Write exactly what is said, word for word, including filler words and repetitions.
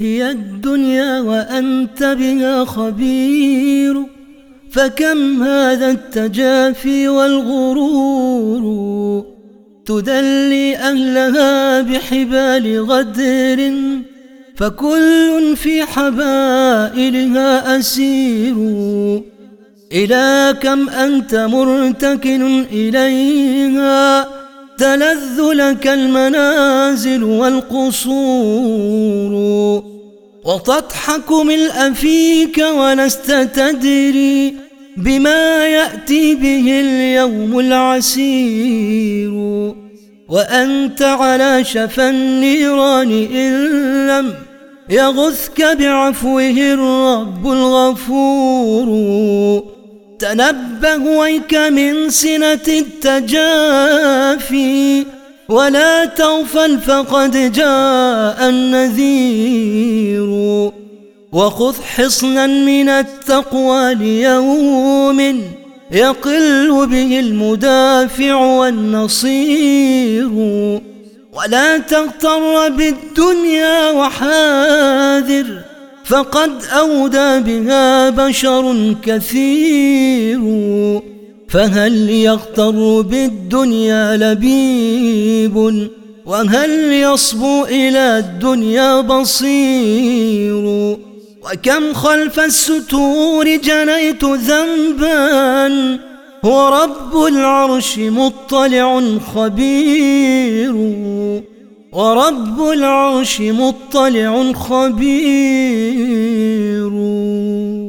هي الدنيا وأنت بها خبير، فكم هذا التجافي والغرور. تدلي أهلها بحبال غدر، فكل في حبائلها أسير. إلى كم أنت مرتكن إليها، تلذ لك المنازل والقصور. وتضحك ملء فيك ولست تدري بما يأتي به اليوم العسير. وأنت على شفا النيران إن لم يغثك بعفوه الرب الغفور. تنبه ويك من سنة التجافي، ولا تغفل فقد جاء النذير. وخذ حصنا من التقوى ليوم يقل به المدافع والنصير. ولا تغتر بالدنيا وحاذر، فقد أودى بها بشر كثير. فهل يغتر بالدنيا لبيب، وهل يصبو إلى الدنيا بصير. وكم خلف الستور جنيت ذنبا، هو رب العرش مطلع خبير. ورب العرش مطلع خبير.